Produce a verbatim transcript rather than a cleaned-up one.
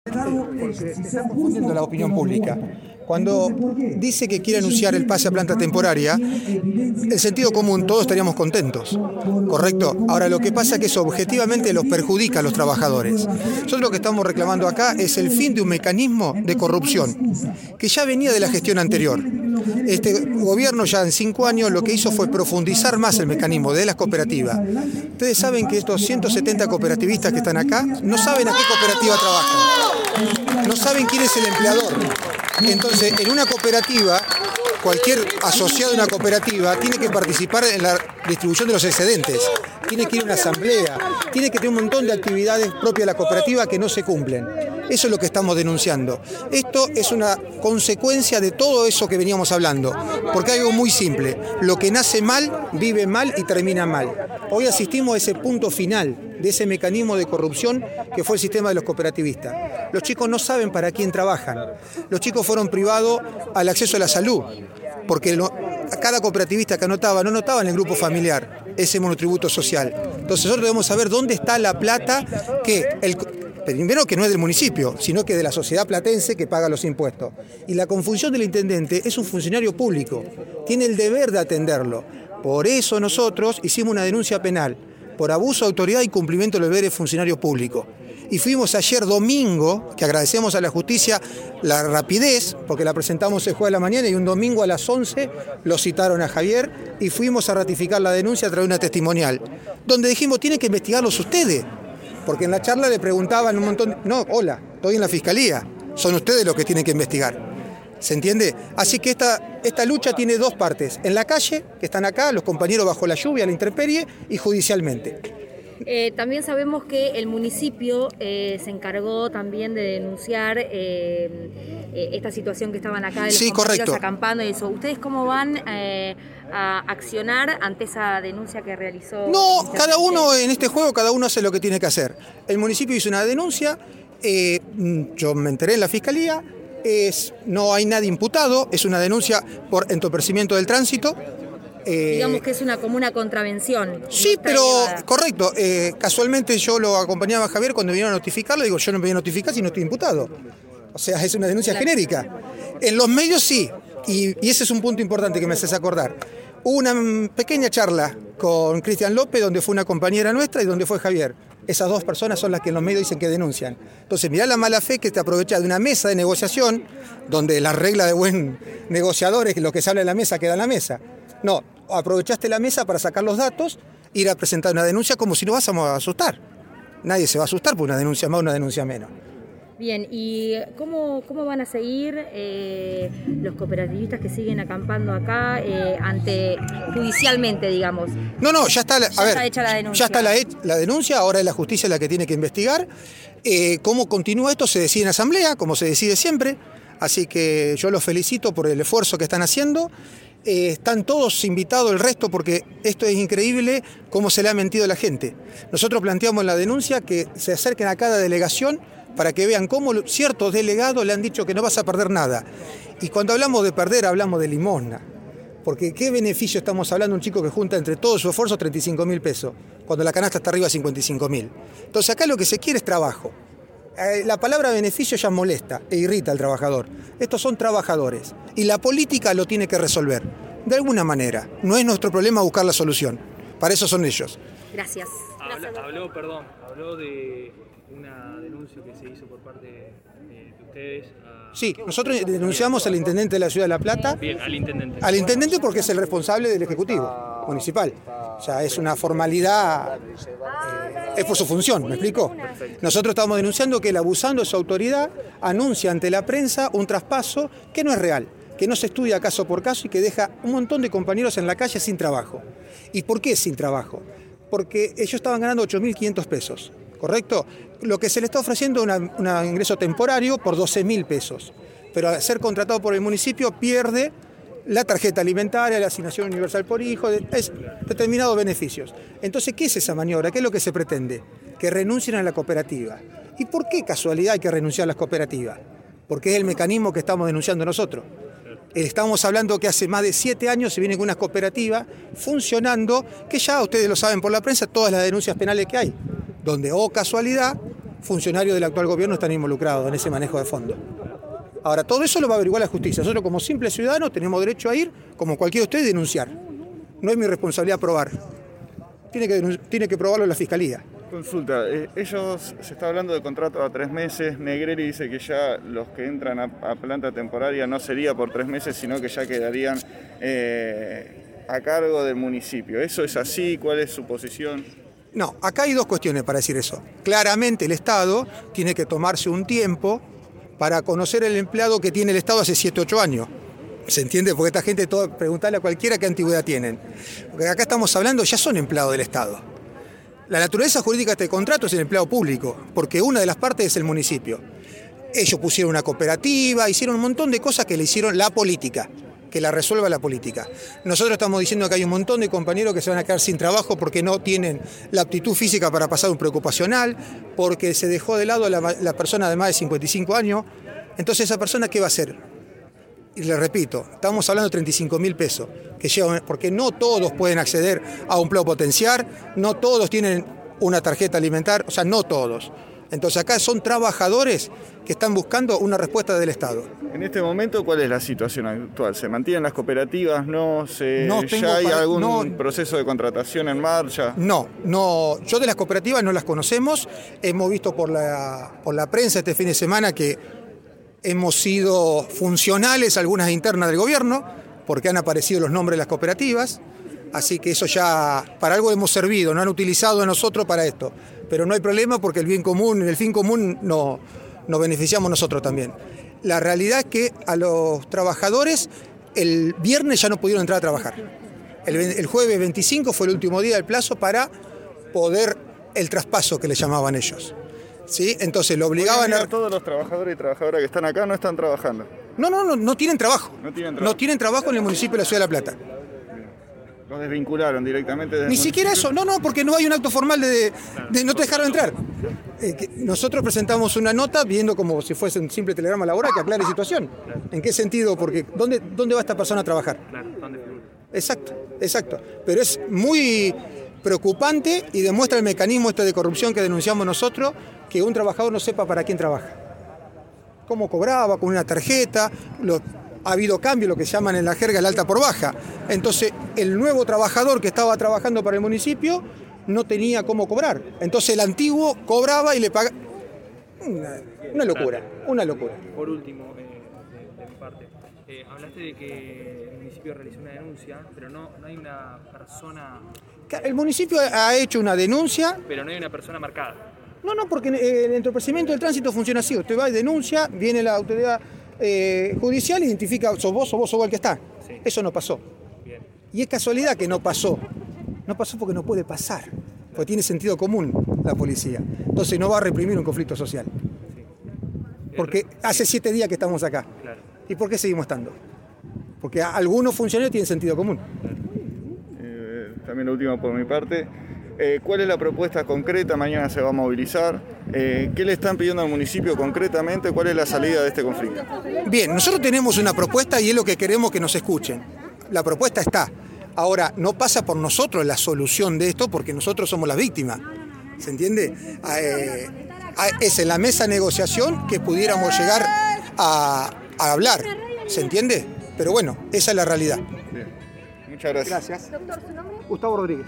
Porque se está confundiendo la opinión pública. Cuando dice que quiere anunciar el pase a planta temporaria, el sentido común, todos estaríamos contentos, ¿correcto? Ahora, lo que pasa es que eso objetivamente los perjudica a los trabajadores. Nosotros lo que estamos reclamando acá es el fin de un mecanismo de corrupción que ya venía de la gestión anterior. Este gobierno ya en cinco años lo que hizo fue profundizar más el mecanismo de las cooperativas. Ustedes saben que estos ciento setenta cooperativistas que están acá no saben a qué cooperativa trabajan, no saben quién es el empleador. Entonces, en una cooperativa, cualquier asociado de una cooperativa tiene que participar en la distribución de los excedentes, tiene que ir a una asamblea, tiene que tener un montón de actividades propias de la cooperativa que no se cumplen. Eso es lo que estamos denunciando. Esto es una consecuencia de todo eso que veníamos hablando, porque hay algo muy simple: lo que nace mal, vive mal y termina mal. Hoy asistimos a ese punto final de ese mecanismo de corrupción que fue el sistema de los cooperativistas. Los chicos no saben para quién trabajan. Los chicos fueron privados al acceso a la salud, porque lo, cada cooperativista que anotaba no anotaba en el grupo familiar ese monotributo social. Entonces nosotros debemos saber dónde está la plata que el... Primero, que no es del municipio, sino que de la sociedad platense que paga los impuestos. Y la confusión del intendente: es un funcionario público, tiene el deber de atenderlo. Por eso nosotros hicimos una denuncia penal por abuso de autoridad y cumplimiento de los deberes de funcionario público. Y fuimos ayer domingo, que agradecemos a la justicia la rapidez, porque la presentamos el jueves de la mañana y un domingo a las once lo citaron a Javier y fuimos a ratificar la denuncia a través de una testimonial, donde dijimos: tienen que investigarlos ustedes. Porque en la charla le preguntaban un montón, no, hola, estoy en la fiscalía, son ustedes los que tienen que investigar. ¿Se entiende? Así que esta, esta lucha tiene dos partes: en la calle, que están acá, los compañeros bajo la lluvia, la intemperie, y judicialmente. Eh, también sabemos que el municipio eh, se encargó también de denunciar eh, eh, esta situación que estaban acá de los sí, compañeros correcto. acampando y eso. ¿Ustedes cómo van eh, a accionar ante esa denuncia que realizó? No, cada uno en este juego, cada uno hace lo que tiene que hacer. El municipio hizo una denuncia, eh, yo me enteré en la fiscalía, es, no hay nadie imputado, es una denuncia por entorpecimiento del tránsito. Eh, Digamos que es una como una contravención. Sí, no pero elevada. Correcto. Eh, casualmente yo lo acompañaba a Javier cuando vinieron a notificarlo. Digo, yo no me voy a notificar si no estoy imputado. O sea, es una denuncia claro. genérica. En los medios sí, y, y ese es un punto importante que me haces acordar. Hubo una pequeña charla con Cristian López, donde fue una compañera nuestra y donde fue Javier. Esas dos personas son las que en los medios dicen que denuncian. Entonces, mirá la mala fe que te aprovecha de una mesa de negociación, donde la regla de buen negociador es que lo que se habla en la mesa queda en la mesa. No, aprovechaste la mesa para sacar los datos, ir a presentar una denuncia como si nos vamos a asustar. Nadie se va a asustar por una denuncia más o una denuncia menos. Bien, ¿y cómo, cómo van a seguir eh, los cooperativistas que siguen acampando acá eh, ante judicialmente, digamos? No, no, ya está, la, ya a ver, está hecha la denuncia. Ya está la, la denuncia, ahora es la justicia la que tiene que investigar. Eh, ¿Cómo continúa esto? Se decide en asamblea, como se decide siempre. Así que yo los felicito por el esfuerzo que están haciendo. Eh, están todos invitados el resto, porque esto es increíble cómo se le ha mentido a la gente. Nosotros planteamos en la denuncia que se acerquen a cada delegación para que vean cómo ciertos delegados le han dicho que no vas a perder nada. Y cuando hablamos de perder, hablamos de limosna. Porque ¿qué beneficio estamos hablando? Un chico que junta entre todo su esfuerzo treinta y cinco mil pesos, cuando la canasta está arriba de cincuenta y cinco mil. Entonces acá lo que se quiere es trabajo. Eh, la palabra beneficio ya molesta e irrita al trabajador. Estos son trabajadores y la política lo tiene que resolver de alguna manera. No es nuestro problema buscar la solución. Para eso son ellos. Gracias. Habla, habló, perdón, habló de una denuncia que se hizo por parte de, de ustedes. A... Sí, nosotros denunciamos al intendente de la ciudad de La Plata. Bien, al intendente. Al intendente porque es el responsable del ejecutivo municipal. O sea, es una formalidad, eh, es por su función, ¿me explico? Nosotros estamos denunciando que él, abusando de su autoridad, anuncia ante la prensa un traspaso que no es real, que no se estudia caso por caso y que deja un montón de compañeros en la calle sin trabajo. ¿Y por qué sin trabajo? Porque ellos estaban ganando ocho mil quinientos pesos, ¿correcto? Lo que se le está ofreciendo es un ingreso temporario por doce mil pesos, pero al ser contratado por el municipio pierde la tarjeta alimentaria, la asignación universal por hijo, es determinados beneficios. Entonces, ¿qué es esa maniobra? ¿Qué es lo que se pretende? Que renuncien a la cooperativa. ¿Y por qué casualidad hay que renunciar a las cooperativas? Porque es el mecanismo que estamos denunciando nosotros. Estamos hablando que hace más de siete años se viene con unas cooperativas funcionando, que ya ustedes lo saben por la prensa, todas las denuncias penales que hay, donde, oh casualidad, funcionarios del actual gobierno están involucrados en ese manejo de fondos. Ahora, todo eso lo va a averiguar la justicia. Nosotros como simples ciudadanos tenemos derecho a ir, como cualquiera de ustedes, y denunciar. No es mi responsabilidad probar. Tiene que, tiene que probarlo la Fiscalía. Consulta, eh, ellos, se está hablando de contrato a tres meses, Negrelli dice que ya los que entran a, a planta temporaria no sería por tres meses, sino que ya quedarían eh, a cargo del municipio. ¿Eso es así? ¿Cuál es su posición? No, acá hay dos cuestiones para decir eso. Claramente el Estado tiene que tomarse un tiempo para conocer el empleado que tiene el Estado hace siete, ocho años. ¿Se entiende? Porque esta gente, todo, preguntarle a cualquiera qué antigüedad tienen. Porque acá estamos hablando, ya son empleados del Estado. La naturaleza jurídica de este contrato es el empleado público, porque una de las partes es el municipio. Ellos pusieron una cooperativa, hicieron un montón de cosas que le hicieron la política, que la resuelva la política. Nosotros estamos diciendo que hay un montón de compañeros que se van a quedar sin trabajo porque no tienen la aptitud física para pasar un preocupacional, porque se dejó de lado la, la persona de más de cincuenta y cinco años. Entonces, ¿esa persona qué va a hacer? Y le repito, estamos hablando de treinta y cinco mil pesos, que llevan, porque no todos pueden acceder a un empleo potenciar, no todos tienen una tarjeta alimentar, o sea, no todos. Entonces acá son trabajadores que están buscando una respuesta del Estado. En este momento, ¿cuál es la situación actual? ¿Se mantienen las cooperativas? ¿No? Se, no ¿Ya hay para, algún no, proceso de contratación en marcha? No, no, yo de las cooperativas no las conocemos. Hemos visto por la, por la prensa este fin de semana que hemos sido funcionales, algunas internas del gobierno, porque han aparecido los nombres de las cooperativas. Así que eso ya, para algo hemos servido, no han utilizado a nosotros para esto. Pero no hay problema porque el bien común, el fin común no, nos beneficiamos nosotros también. La realidad es que a los trabajadores el viernes ya no pudieron entrar a trabajar. El, el jueves veinticinco fue el último día del plazo para poder el traspaso que le llamaban ellos. ¿Sí? Entonces lo obligaban a... Todos los trabajadores y trabajadoras que están acá no están trabajando. No, no, no, no tienen trabajo. No tienen trabajo. No tienen trabajo en el municipio de la Ciudad de La Plata. Los desvincularon directamente del Ni siquiera eso, no, no, porque no hay un acto formal de, de no te dejaron entrar. Eh, que nosotros presentamos una nota viendo como si fuese un simple telegrama laboral que aclare la situación. ¿En qué sentido? Porque ¿dónde, dónde va esta persona a trabajar? Exacto, exacto. Pero es muy preocupante y demuestra el mecanismo este de corrupción que denunciamos nosotros, que un trabajador no sepa para quién trabaja. Cómo cobraba, con una tarjeta, los... ha habido cambio, lo que llaman en la jerga el alta por baja. Entonces, el nuevo trabajador que estaba trabajando para el municipio no tenía cómo cobrar. Entonces, el antiguo cobraba y le pagaba. Una, una locura, una locura. Por último, eh, de, de mi parte, eh, hablaste de que el municipio realizó una denuncia, pero no, no hay una persona... El municipio ha hecho una denuncia... Pero no hay una persona marcada. No, no, porque el entorpecimiento del tránsito funciona así. Usted va y denuncia, viene la autoridad... Eh, judicial identifica, sos vos, sos vos, sos vos el que está. Sí. Eso no pasó. Bien. Y es casualidad que no pasó. No pasó porque no puede pasar. Porque tiene sentido común la policía. Entonces no va a reprimir un conflicto social. Sí. Porque hace siete días que estamos acá. Claro. ¿Y por qué seguimos estando? Porque algunos funcionarios tienen sentido común. Claro. Eh, también lo último por mi parte. Eh, ¿Cuál es la propuesta concreta? Mañana se va a movilizar. Eh, ¿Qué le están pidiendo al municipio concretamente? ¿Cuál es la salida de este conflicto? Bien, nosotros tenemos una propuesta y es lo que queremos que nos escuchen. La propuesta está. Ahora, no pasa por nosotros la solución de esto porque nosotros somos las víctimas. ¿Se entiende? Eh, es en la mesa de negociación que pudiéramos llegar a, a hablar. ¿Se entiende? Pero bueno, esa es la realidad. Bien. Muchas gracias. Gracias. Doctor, ¿su nombre? Gustavo Rodríguez.